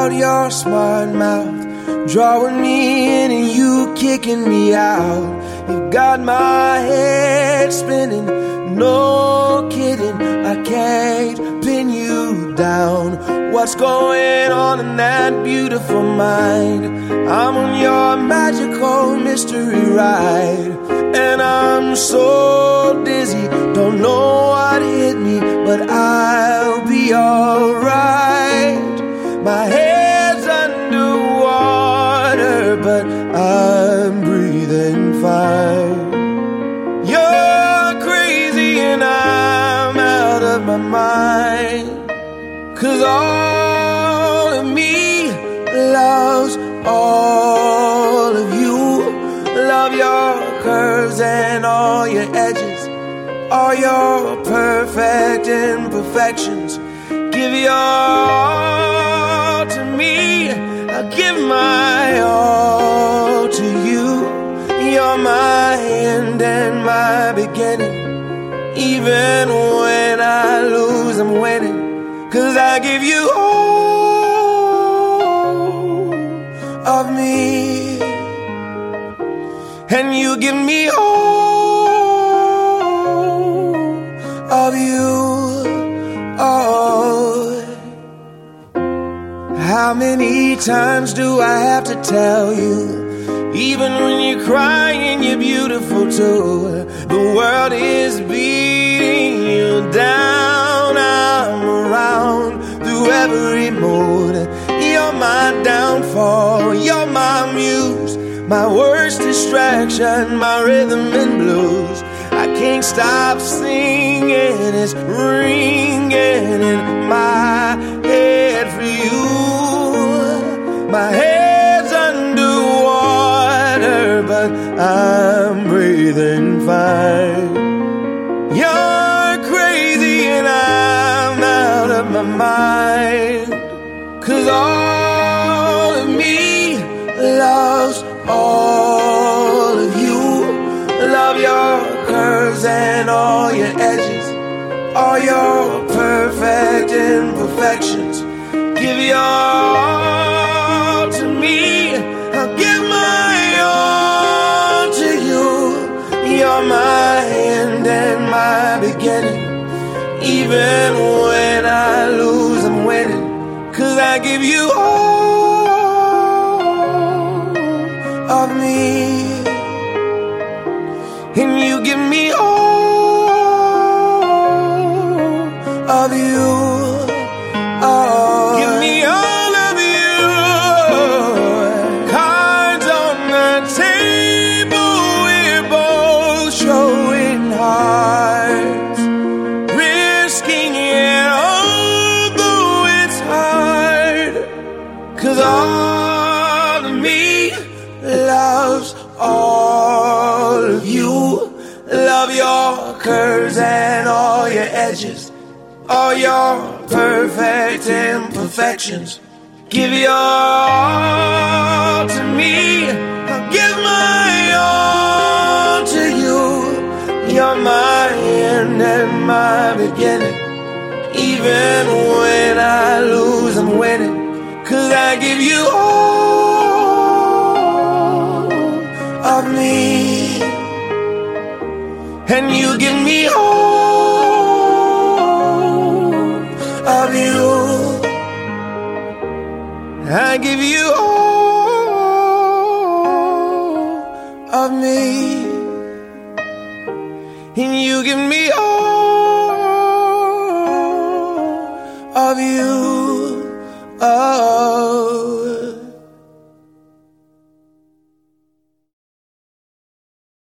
out your smart mouth, drawing me in and you kicking me out. You got my head spinning, no kidding, I can't pin you down. What's going on in that beautiful mind? I'm on your magical mystery ride, and I'm so dizzy, don't know what hit me, but I'll be alright. My head's underwater, but I'm breathing fine. You're crazy and I'm out of my mind, 'cause all of me loves all of you. Love your curves and all your edges, all your perfect imperfections. Give your all to me, I'll give my all to you. You're my end and my beginning. Even when I lose, I'm winning, 'cause I give you all of me, and you give me all of you. Oh, how many times do I have to tell you? Even when you're crying, you're beautiful too. The world is beating you down. I'm around through every mood. You're my downfall, you're my muse, my worst distraction, my rhythm and blues. I can't stop singing, it's ringing in my head for you. My head's underwater, but I'm breathing fine. You're crazy and I'm out of my mind, 'cause all of me loves all of you. Love your curves and all your edges, all your perfect imperfections. Give your all to me, I'll give my all to you. You're my end and my beginning. Even when I lose, I'm winning, 'cause I give you all of me, and you give me all of you. Oh, give me all of you. Cards on the table, we're both showing hearts, risking it although it's hard, 'cause all of me loves all of you. Love your curves and all your edges, all your perfect imperfections. Give your all to me, I'll give my all to you. You're my end and my beginning. Even when I lose, I'm winning, 'cause I give you all of me, and you give me all of you. I give you all of me, and you give me all of you. Oh.